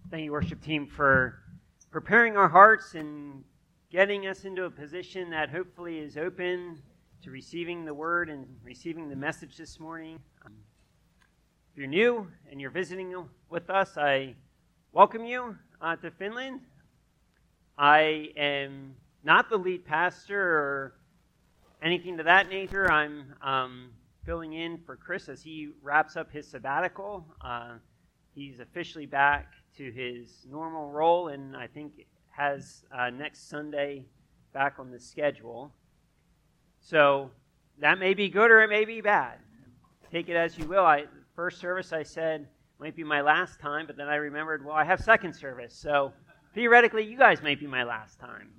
Thank you, worship team, for preparing our hearts and getting us into a position that hopefully is open to receiving the word and receiving the message this morning. If you're new and you're visiting with us, I welcome you to Finland. I am not the lead pastor or anything to that nature. I'm filling in for Chris as he wraps up his sabbatical. He's officially back to his normal role, and I think has next Sunday back on the schedule. So that may be good or it may be bad. Take it as you will. First service I said might be my last time, but then I remembered, well, I have second service, so theoretically you guys might be my last time.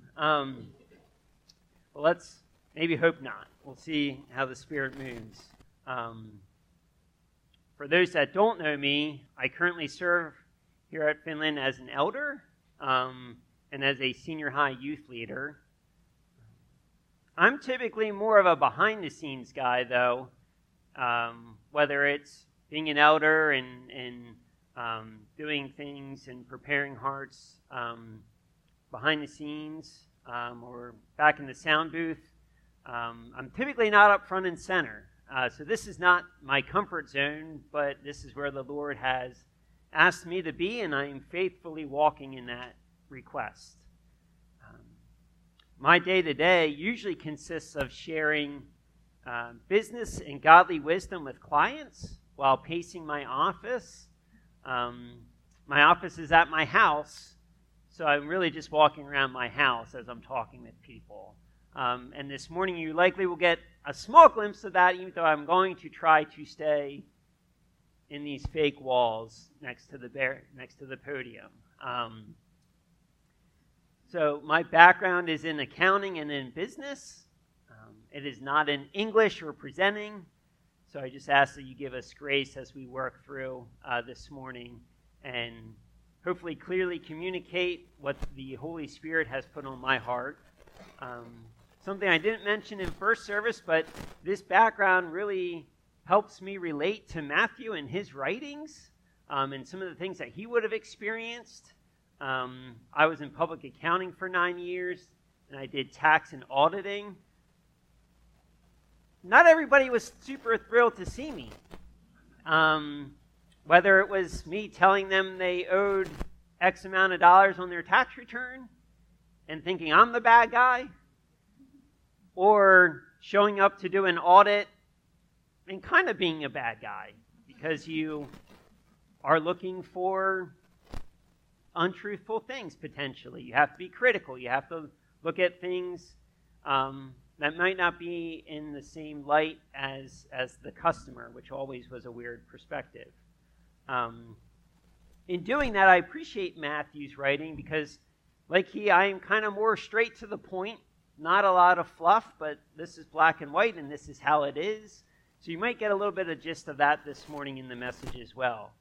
Well, let's maybe hope not. We'll see how the Spirit moves. For those that don't know me, I currently serve here at Finland as an elder and as a senior high youth leader. I'm typically more of a behind-the-scenes guy, though, whether it's being an elder and doing things and preparing hearts behind the scenes or back in the sound booth. I'm typically not up front and center. So this is not my comfort zone, but this is where the Lord has asked me to be, and I am faithfully walking in that request. My day-to-day usually consists of sharing business and godly wisdom with clients while pacing my office. My office is at my house, so I'm really just walking around my house as I'm talking with people. And this morning you likely will get a small glimpse of that, even though I'm going to try to stay in these fake walls next to the podium. So my background is in accounting and in business. It is not in English or presenting, so I just ask that you give us grace as we work through this morning and hopefully clearly communicate what the Holy Spirit has put on my heart. Something I didn't mention in first service, but this background really helps me relate to Matthew and his writings and some of the things that he would have experienced. I was in public accounting for 9 years, and I did tax and auditing. Not everybody was super thrilled to see me. Whether it was me telling them they owed X amount of dollars on their tax return and thinking I'm the bad guy, or showing up to do an audit and kind of being a bad guy because you are looking for untruthful things potentially. You have to be critical. You have to look at things that might not be in the same light as the customer, which always was a weird perspective. In doing that, I appreciate Matthew's writing because, like I am kind of more straight to the point. Not a lot of fluff, but this is black and white, and this is how it is. So you might get a little bit of gist of that this morning in the message as well.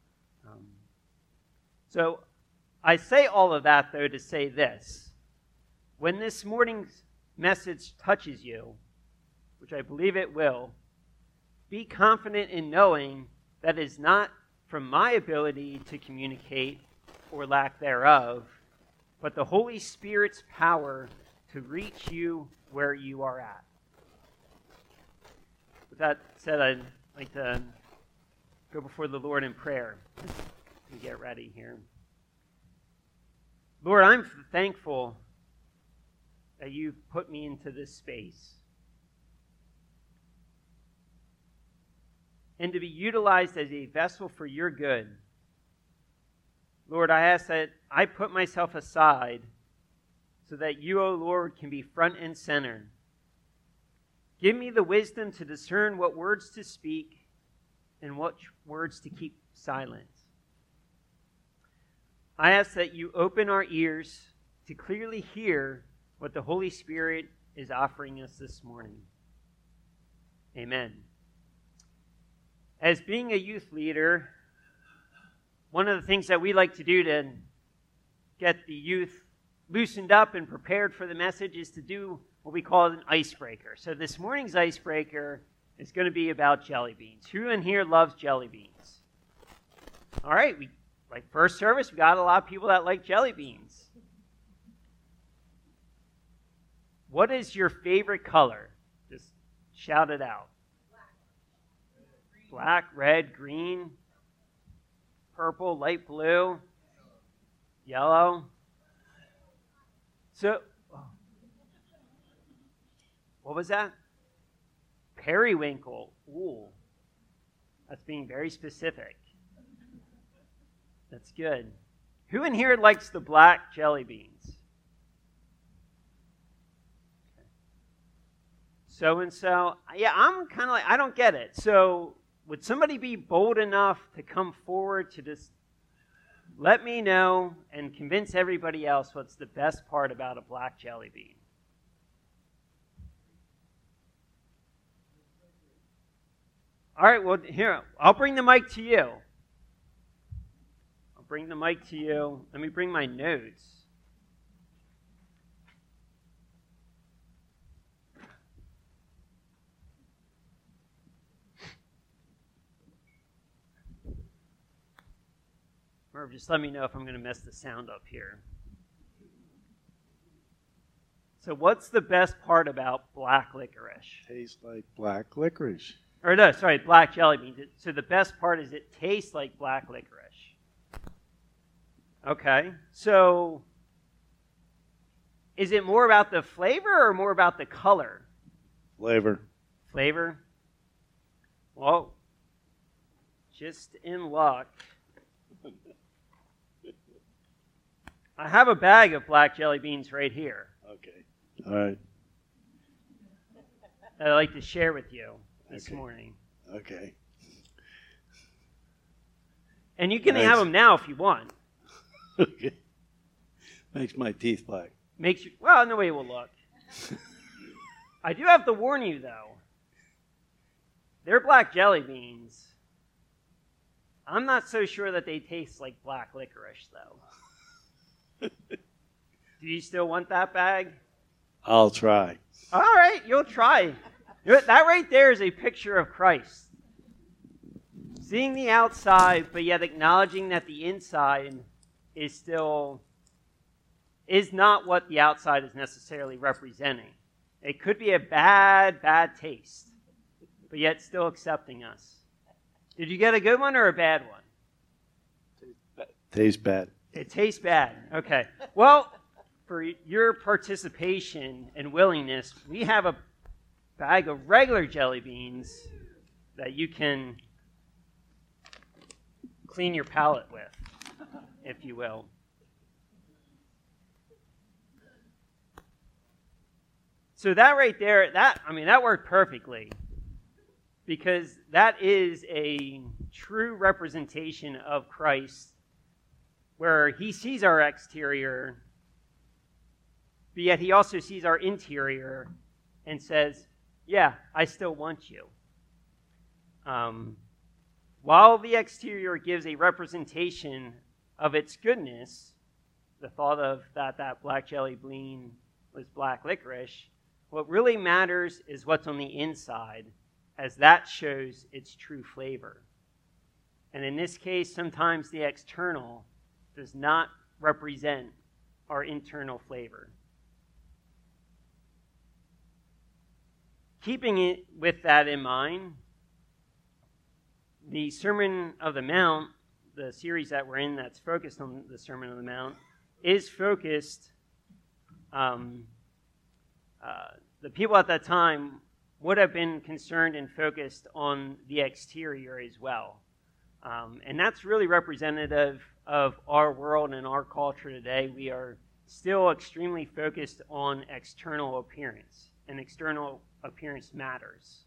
So I say all of that, though, to say this. When this morning's message touches you, which I believe it will, be confident in knowing that it is not from my ability to communicate or lack thereof, but the Holy Spirit's power to reach you where you are at. With that said, I'd like to go before the Lord in prayer and get ready here. Lord, I'm thankful that you've put me into this space and to be utilized as a vessel for your good. Lord, I ask that I put myself aside so that you, O Lord, can be front and center. Give me the wisdom to discern what words to speak and what words to keep silent. I ask that you open our ears to clearly hear what the Holy Spirit is offering us this morning. Amen. As being a youth leader, one of the things that we like to do to get the youth loosened up and prepared for the message is to do what we call an icebreaker. So this morning's icebreaker is going to be about jelly beans. Who in here loves jelly beans? All right, Like first service, we got a lot of people that like jelly beans. What is your favorite color? Just shout it out. Black, red, green, purple, light blue, yellow. So, what was that? Periwinkle. Ooh, that's being very specific. That's good. Who in here likes the black jelly beans? So-and-so. Yeah, I'm kind of like, I don't get it. So would somebody be bold enough to come forward to just let me know and convince everybody else what's the best part about a black jelly bean? All right, well, here, I'll bring the mic to you. Bring the mic to you. Let me bring my notes. Merv, just let me know if I'm going to mess the sound up here. So what's the best part about black licorice? Tastes like black licorice. Or no, sorry, black jelly beans. So the best part is it tastes like black licorice. Okay, so is it more about the flavor or more about the color? Flavor. Flavor? Well, just in luck. I have a bag of black jelly beans right here. Okay, all right. That I'd like to share with you this morning. Okay. And you can have them now if you want. Okay. Makes my teeth black. Makes you, well, no way it will look. I do have to warn you, though. They're black jelly beans. I'm not so sure that they taste like black licorice, though. Do you still want that bag? I'll try. All right, you'll try. That right there is a picture of Christ. Seeing the outside, but yet acknowledging that the inside is not what the outside is necessarily representing. It could be a bad taste, but yet still accepting us. Did you get a good one or a bad one? Tastes bad. It tastes bad. Okay. Well, for your participation and willingness, we have a bag of regular jelly beans that you can clean your palate with, if you will. So that right there, that worked perfectly, because that is a true representation of Christ, where he sees our exterior, but yet he also sees our interior and says, yeah, I still want you. While the exterior gives a representation of its goodness, the thought of that black jelly bean was black licorice, what really matters is what's on the inside, as that shows its true flavor. And in this case, sometimes the external does not represent our internal flavor. Keeping it with that in mind, the Sermon of the Mount, the series that we're in that's focused on the Sermon on the Mount, is focused, the people at that time would have been concerned and focused on the exterior as well. And that's really representative of our world and our culture today. We are still extremely focused on external appearance, and external appearance matters.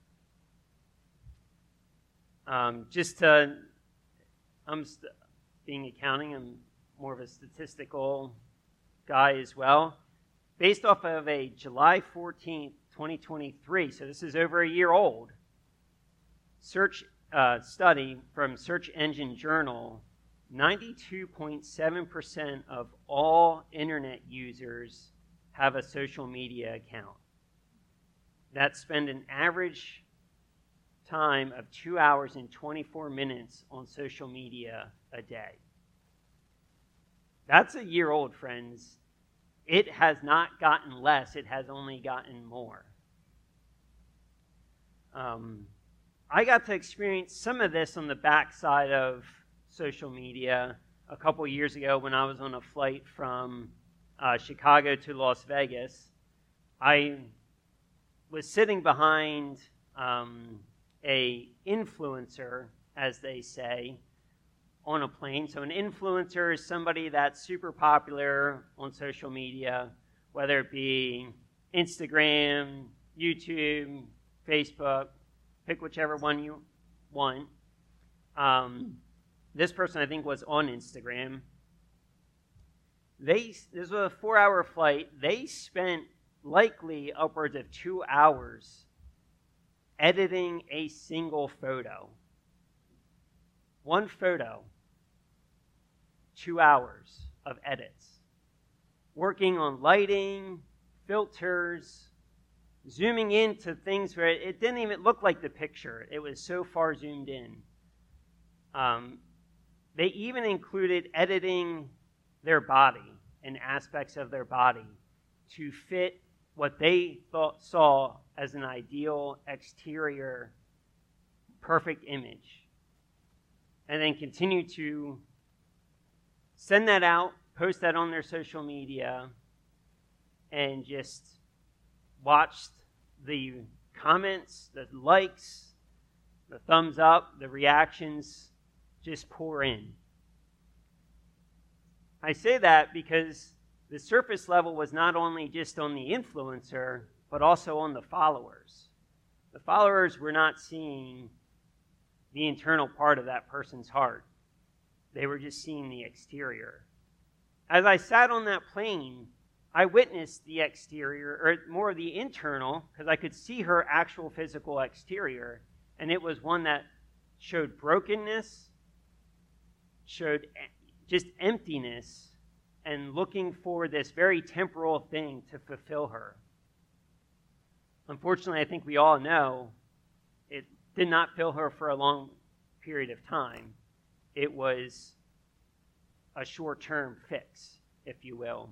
Being accounting, I'm more of a statistical guy as well. Based off of a July 14th, 2023, so this is over a year old, study from Search Engine Journal, 92.7% of all internet users have a social media account that spend an average time of 2 hours and 24 minutes on social media a day. That's a year old, friends. It has not gotten less. It has only gotten more. I got to experience some of this on the backside of social media a couple years ago when I was on a flight from Chicago to Las Vegas. I was sitting behind a influencer, as they say, on a plane. So an influencer is somebody that's super popular on social media, whether it be Instagram, YouTube, Facebook, pick whichever one you want. This person, I think, was on Instagram. This was a 4-hour flight. They spent likely upwards of 2 hours editing a single photo. One photo, 2 hours of edits. Working on lighting, filters, zooming into things where it didn't even look like the picture. It was so far zoomed in. They even included editing their body and aspects of their body to fit what they saw as an ideal exterior, perfect image. And then continue to send that out, post that on their social media, and just watched the comments, the likes, the thumbs up, the reactions just pour in. I say that because the surface level was not only just on the influencer, but also on the followers. The followers were not seeing the internal part of that person's heart. They were just seeing the exterior. As I sat on that plane, I witnessed the exterior, or more the internal, because I could see her actual physical exterior, and it was one that showed brokenness, showed just emptiness, and looking for this very temporal thing to fulfill her. Unfortunately, I think we all know it did not fill her for a long period of time. It was a short-term fix, if you will.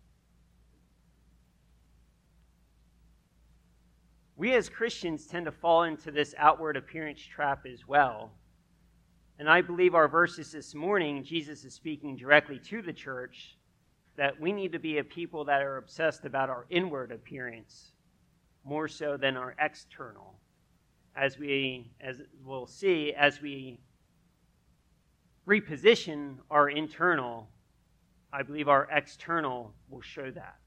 We as Christians tend to fall into this outward appearance trap as well. And I believe our verses this morning, Jesus is speaking directly to the church, that we need to be a people that are obsessed about our inward appearance more so than our external. As we'll see, as we reposition our internal, I believe our external will show that.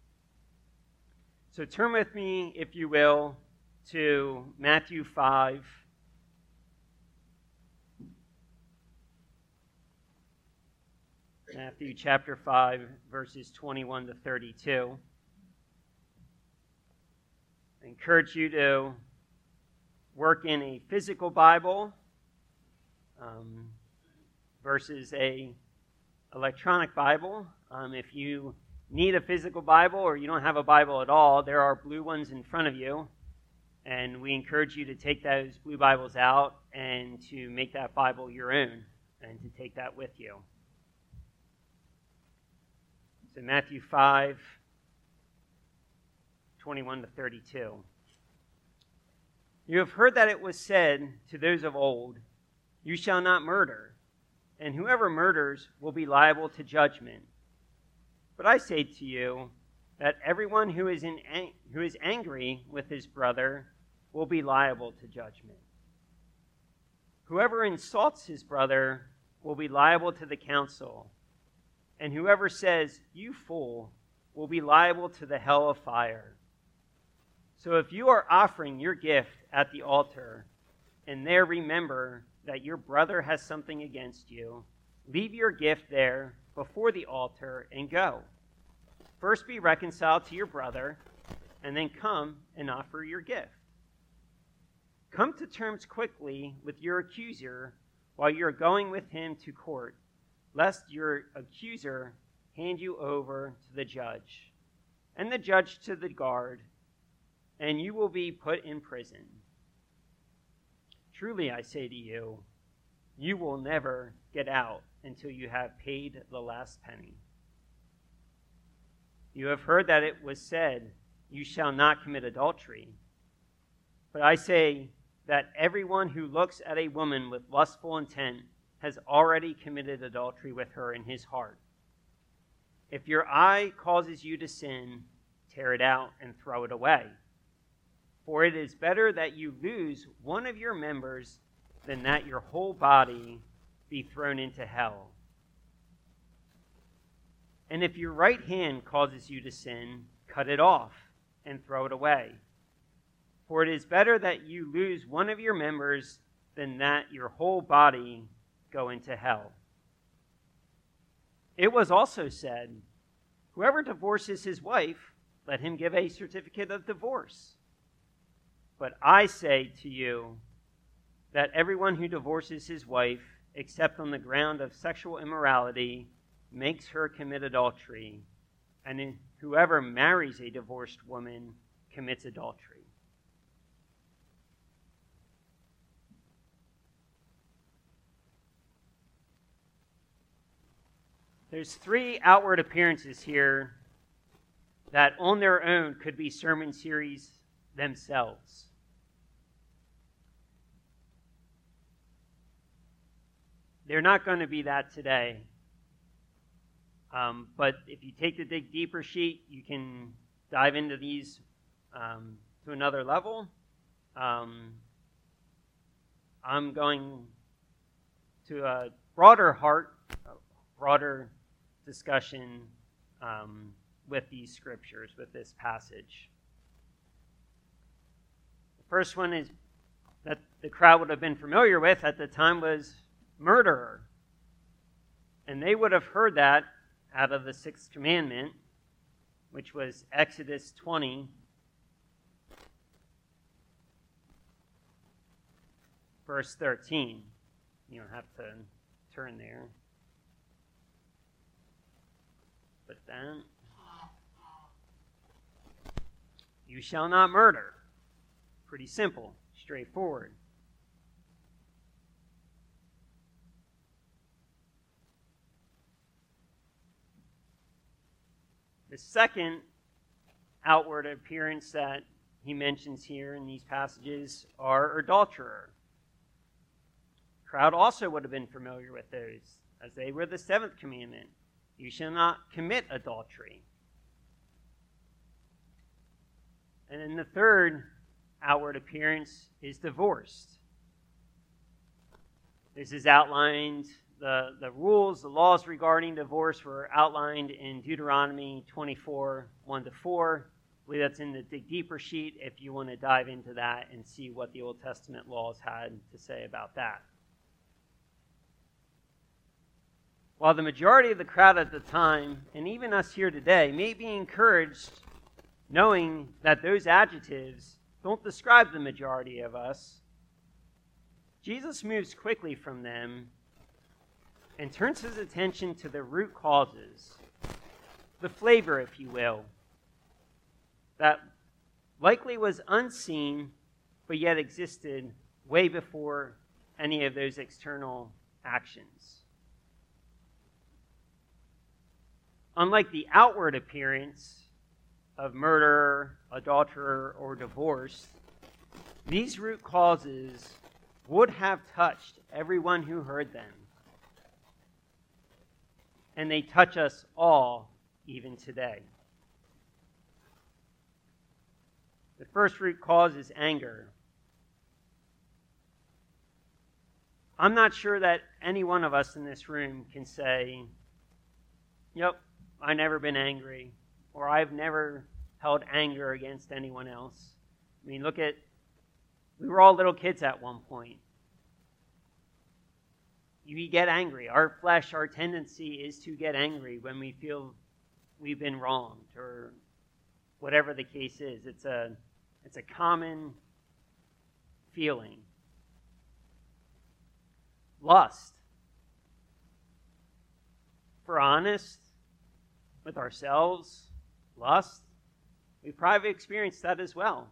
So turn with me, if you will, to Matthew 5. Matthew chapter 5, verses 21 to 32. I encourage you to work in a physical Bible versus a electronic Bible. If you need a physical Bible or you don't have a Bible at all, there are blue ones in front of you. And we encourage you to take those blue Bibles out and to make that Bible your own and to take that with you. So Matthew 5, 21 to 32. You have heard that it was said to those of old, "You shall not murder, and whoever murders will be liable to judgment." But I say to you that everyone who is angry with his brother will be liable to judgment. Whoever insults his brother will be liable to the council, and whoever says, "You fool," will be liable to the hell of fire. So if you are offering your gift at the altar, and there remember that your brother has something against you, leave your gift there before the altar and go. First be reconciled to your brother, and then come and offer your gift. Come to terms quickly with your accuser while you are going with him to court, lest your accuser hand you over to the judge, and the judge to the guard, and you will be put in prison. Truly I say to you, you will never get out until you have paid the last penny. You have heard that it was said, 'You shall not commit adultery.' But I say that everyone who looks at a woman with lustful intent has already committed adultery with her in his heart. If your eye causes you to sin, tear it out and throw it away. For it is better that you lose one of your members than that your whole body be thrown into hell. And if your right hand causes you to sin, cut it off and throw it away. For it is better that you lose one of your members than that your whole body go into hell. It was also said, 'Whoever divorces his wife, let him give a certificate of divorce.' But I say to you that everyone who divorces his wife, except on the ground of sexual immorality, makes her commit adultery, and whoever marries a divorced woman commits adultery." There's 3 outward appearances here that on their own could be sermon series themselves. They're not going to be that today. But if you take the Dig Deeper sheet, you can dive into these to another level. I'm going to a broader discussion with these scriptures, with this passage. The first one is that the crowd would have been familiar with at the time was murderer. And they would have heard that out of the 6th commandment, which was Exodus 20, verse 13. You don't have to turn there. But then, you shall not murder. Pretty simple, straightforward. The second outward appearance that he mentions here in these passages are adulterer. The crowd also would have been familiar with those, as they were the 7th commandment. You shall not commit adultery. And then the third outward appearance is divorced. This is outlined, the rules, the laws regarding divorce were outlined in Deuteronomy 24, 1-4. I believe that's in the Dig Deeper sheet if you want to dive into that and see what the Old Testament laws had to say about that. While the majority of the crowd at the time, and even us here today, may be encouraged knowing that those adjectives don't describe the majority of us, Jesus moves quickly from them and turns his attention to the root causes, the flavor, if you will, that likely was unseen but yet existed way before any of those external actions. Unlike the outward appearance of murder, adulterer, or divorce, these root causes would have touched everyone who heard them. And they touch us all even today. The first root cause is anger. I'm not sure that any one of us in this room can say, "Yep, I've never been angry," or "I've never held anger against anyone else." I mean, we were all little kids at one point. We get angry. Our flesh, our tendency is to get angry when we feel we've been wronged, or whatever the case is. It's a common feeling. Lust. If we're honest with ourselves, lust, we've probably experienced that as well.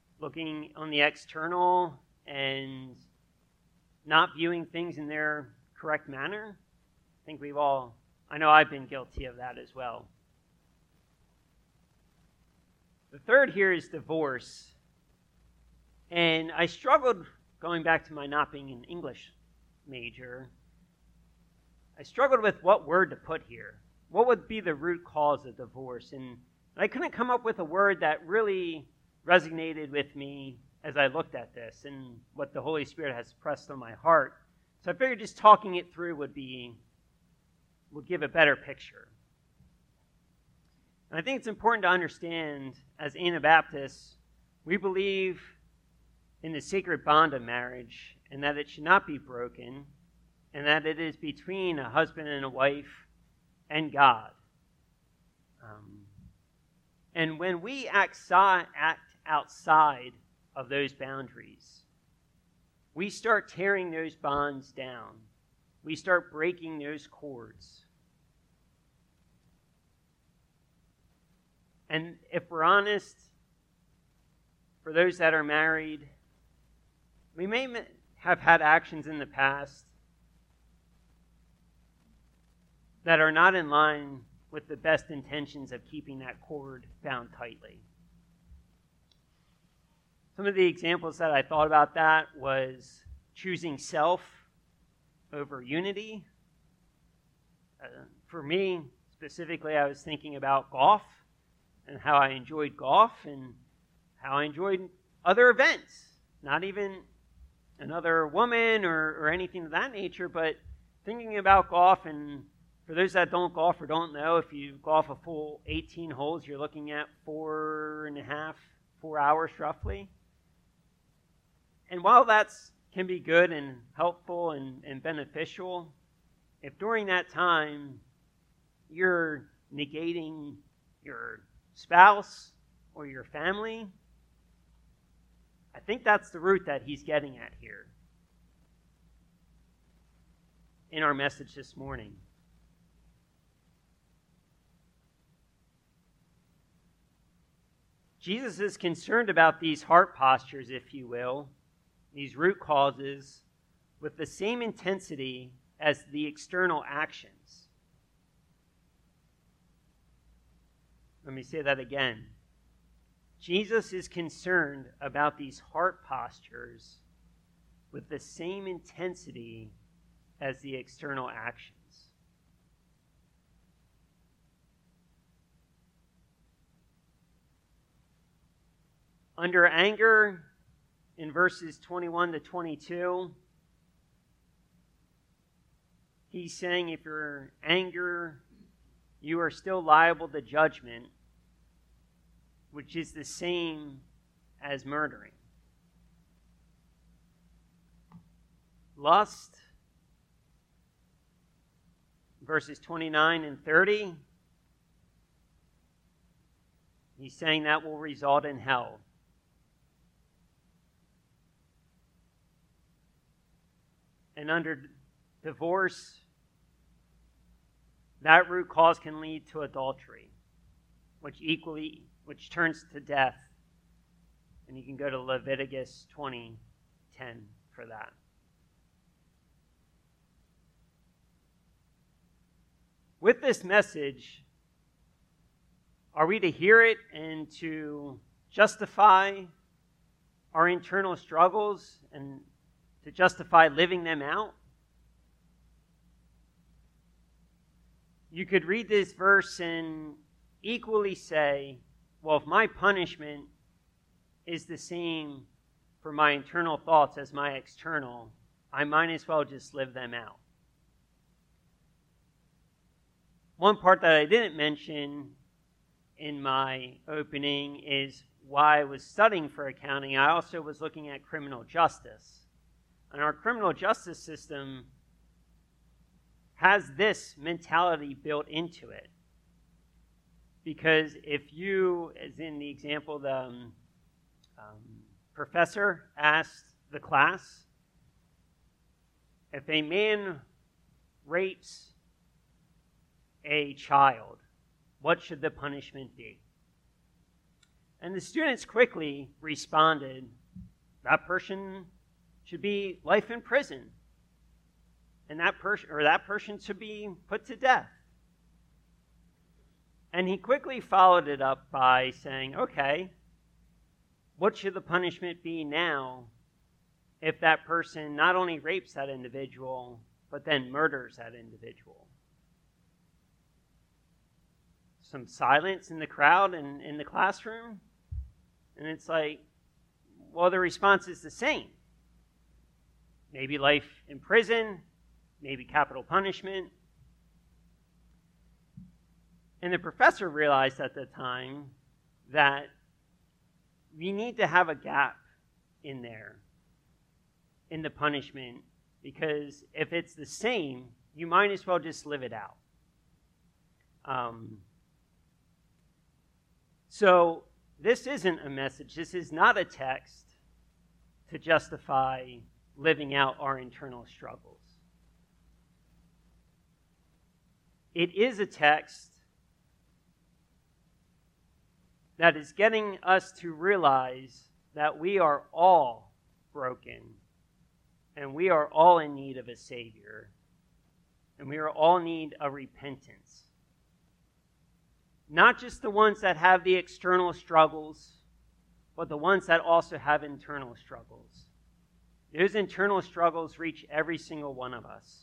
Looking on the external and not viewing things in their correct manner. I know I've been guilty of that as well. The third here is divorce. And I struggled, going back to my not being an English major, I struggled with what word to put here. What would be the root cause of divorce? And I couldn't come up with a word that really resonated with me as I looked at this and what the Holy Spirit has pressed on my heart. So I figured just talking it through would give a better picture. And I think it's important to understand, as Anabaptists, we believe in the sacred bond of marriage and that it should not be broken and that it is between a husband and a wife and God. And when we act outside of those boundaries, we start tearing those bonds down. We start breaking those cords. And if we're honest, for those that are married, we may have had actions in the past that are not in line with the best intentions of keeping that cord bound tightly. Some of the examples that I thought about that was choosing self over unity. For me, specifically, I was thinking about golf and how I enjoyed golf and how I enjoyed other events. Not even another woman or anything of that nature, but thinking about golf. And for those that don't golf or don't know, if you golf a full 18 holes, you're looking at 4 hours roughly. And while that can be good and helpful and beneficial, if during that time you're negating your spouse or your family, I think that's the root that he's getting at here in our message this morning. Jesus is concerned about these heart postures, if you will, these root causes, with the same intensity as the external actions. Let me say that again. Jesus is concerned about these heart postures with the same intensity as the external actions. Under anger, in verses 21 to 22, he's saying if you're anger, you are still liable to judgment, which is the same as murdering. Lust, verses 29 and 30, he's saying that will result in hell. And under divorce, that root cause can lead to adultery, which turns to death. And you can go to Leviticus 20:10 for that. With this message, are we to hear it and to justify our internal struggles and to justify living them out? You could read this verse and equally say, well, if my punishment is the same for my internal thoughts as my external, I might as well just live them out. One part that I didn't mention in my opening is while I was studying for accounting, I also was looking at criminal justice. And our criminal justice system has this mentality built into it. Because if you, as in the example, the professor asked the class, if a man rapes a child, what should the punishment be? And the students quickly responded, that person should be life in prison. and that person should be put to death. And he quickly followed it up by saying, okay, what should the punishment be now if that person not only rapes that individual, but then murders that individual? Some silence in the crowd and in the classroom. And it's like, well, the response is the same. Maybe life in prison, maybe capital punishment. And the professor realized at the time that we need to have a gap in there, in the punishment, because if it's the same, you might as well just live it out. So this isn't a message, this is not a text to justify living out our internal struggles. It is a text that is getting us to realize that we are all broken and we are all in need of a Savior and we are all in need of repentance. Not just the ones that have the external struggles, but the ones that also have internal struggles. Those internal struggles reach every single one of us.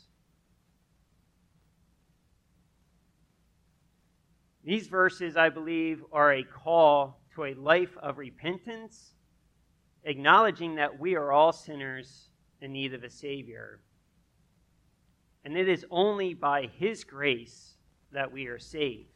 These verses, I believe, are a call to a life of repentance, acknowledging that we are all sinners in need of a Savior. And it is only by His grace that we are saved.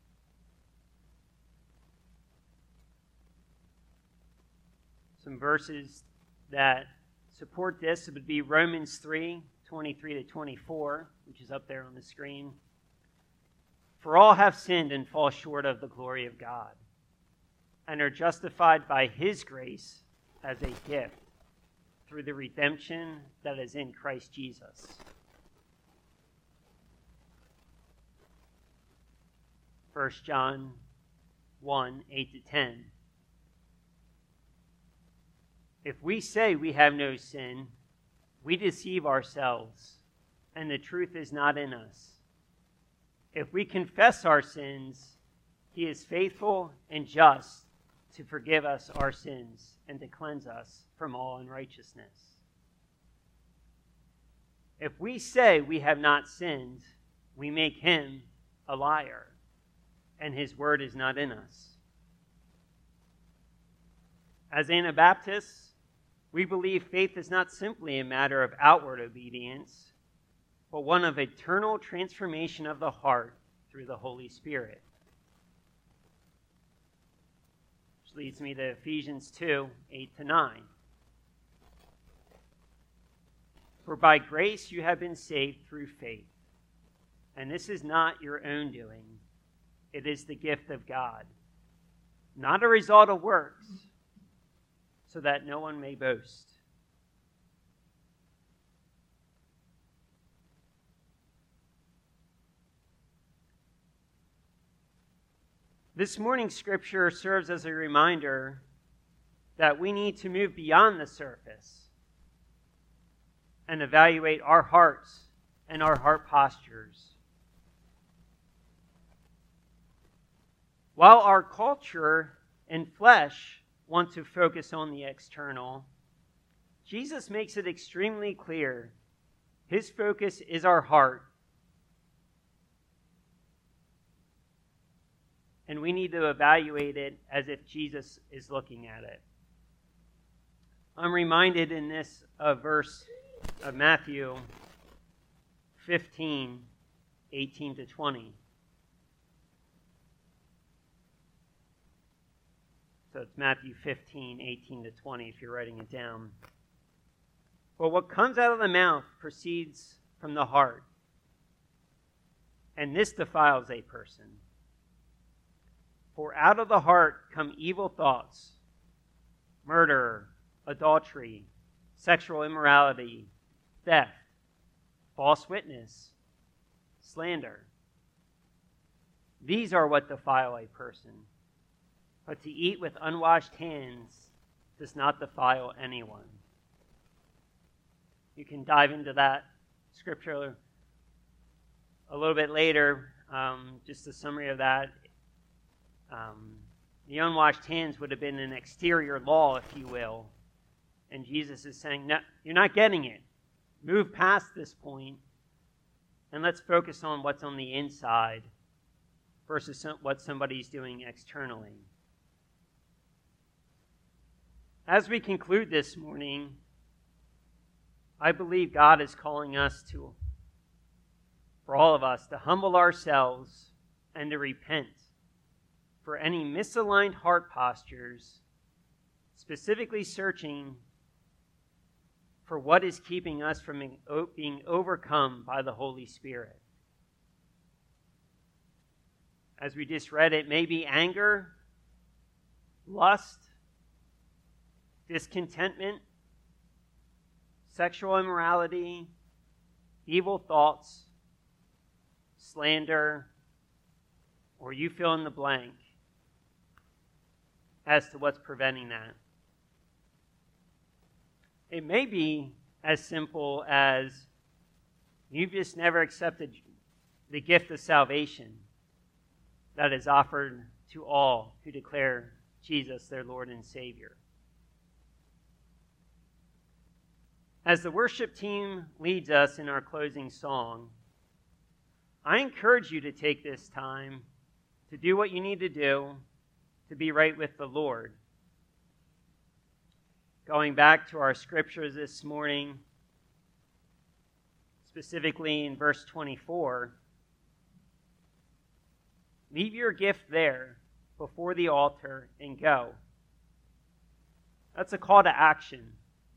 Some verses that support this would be Romans 3:23-24, which is up there on the screen. For all have sinned and fall short of the glory of God, and are justified by His grace as a gift through the redemption that is in Christ Jesus. 1 John 1:8-10. If we say we have no sin, we deceive ourselves, and the truth is not in us. If we confess our sins, He is faithful and just to forgive us our sins and to cleanse us from all unrighteousness. If we say we have not sinned, we make Him a liar, and His word is not in us. As Anabaptists, we believe faith is not simply a matter of outward obedience, but one of eternal transformation of the heart through the Holy Spirit. Which leads me to Ephesians 2:8-9. For by grace you have been saved through faith, and this is not your own doing. It is the gift of God, not a result of works, so that no one may boast. This morning's scripture serves as a reminder that we need to move beyond the surface and evaluate our hearts and our heart postures. While our culture and flesh want to focus on the external, Jesus makes it extremely clear His focus is our heart. And we need to evaluate it as if Jesus is looking at it. I'm reminded in this verse of Matthew 15:18-20. So it's Matthew 15:18-20 if you're writing it down. But what comes out of the mouth proceeds from the heart, and this defiles a person. For out of the heart come evil thoughts, murder, adultery, sexual immorality, theft, false witness, slander. These are what defile a person. But to eat with unwashed hands does not defile anyone. You can dive into that scripture a little bit later, just a summary of that. The unwashed hands would have been an exterior law, if you will. And Jesus is saying, no, you're not getting it. Move past this point, and let's focus on what's on the inside versus what somebody's doing externally. As we conclude this morning, I believe God is calling us for all of us, to humble ourselves and to repent for any misaligned heart postures, specifically searching for what is keeping us from being overcome by the Holy Spirit. As we just read, it may be anger, lust, discontentment, sexual immorality, evil thoughts, slander, or you fill in the blank as to what's preventing that. It may be as simple as you've just never accepted the gift of salvation that is offered to all who declare Jesus their Lord and Savior. As the worship team leads us in our closing song, I encourage you to take this time to do what you need to do to be right with the Lord. Going back to our scriptures this morning, specifically in verse 24, leave your gift there before the altar and go. That's a call to action.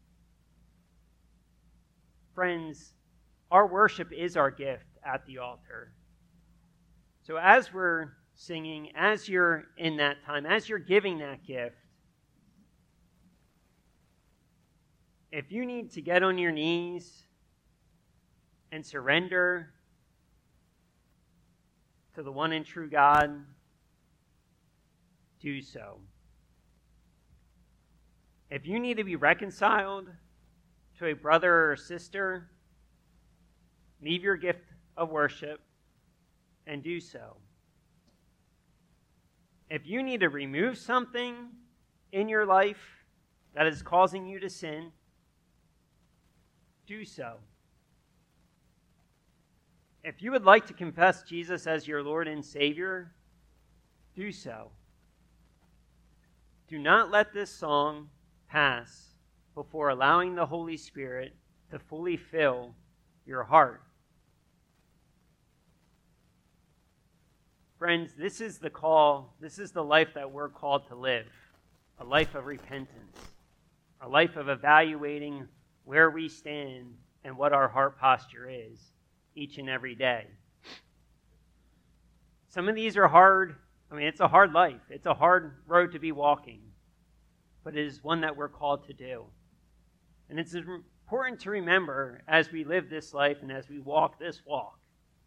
Friends, our worship is our gift at the altar. So as we're singing, as you're in that time, as you're giving that gift, if you need to get on your knees and surrender to the one and true God, do so. If you need to be reconciled to a brother or sister, leave your gift of worship and do so. If you need to remove something in your life that is causing you to sin, do so. If you would like to confess Jesus as your Lord and Savior, do so. Do not let this song pass before allowing the Holy Spirit to fully fill your heart. Friends, this is the call, this is the life that we're called to live, a life of repentance, a life of evaluating where we stand and what our heart posture is each and every day. Some of these are hard. It's a hard life. It's a hard road to be walking, but it is one that we're called to do. And it's important to remember as we live this life and as we walk this walk,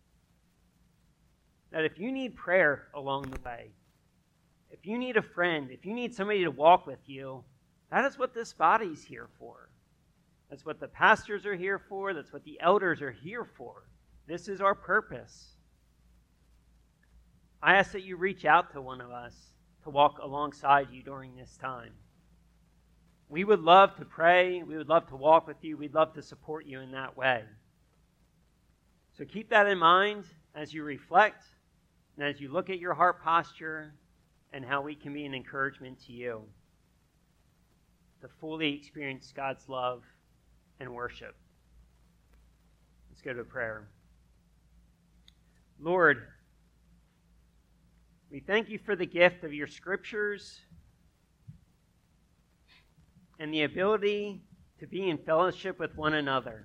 that if you need prayer along the way, if you need a friend, if you need somebody to walk with you, that is what this body's here for. That's what the pastors are here for. That's what the elders are here for. This is our purpose. I ask that you reach out to one of us to walk alongside you during this time. We would love to pray. We would love to walk with you. We'd love to support you in that way. So keep that in mind as you reflect and as you look at your heart posture and how we can be an encouragement to you to fully experience God's love and worship. Let's go to prayer. Lord, we thank you for the gift of your scriptures and the ability to be in fellowship with one another.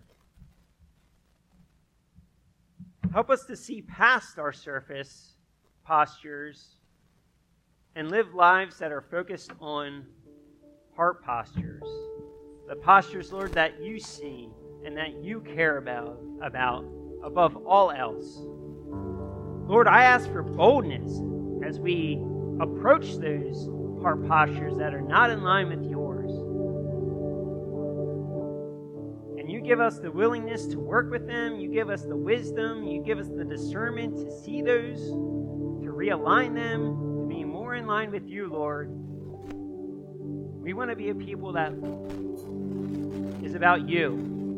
Help us to see past our surface postures and live lives that are focused on heart postures. The postures, Lord, that you see and that you care about above all else. Lord, I ask for boldness as we approach those heart postures that are not in line with yours. And you give us the willingness to work with them. You give us the wisdom. You give us the discernment to see those, to realign them, to be more in line with you, Lord. We want to be a people that is about you.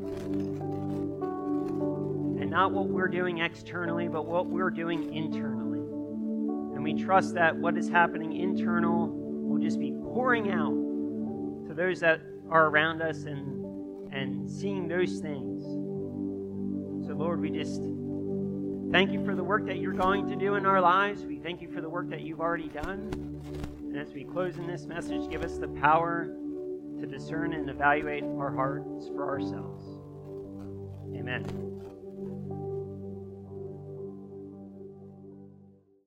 And not what we're doing externally, but what we're doing internally. And we trust that what is happening internal will just be pouring out to those that are around us and seeing those things. So, Lord, we just thank you for the work that you're going to do in our lives. We thank you for the work that you've already done. And as we close in this message, give us the power to discern and evaluate our hearts for ourselves. Amen.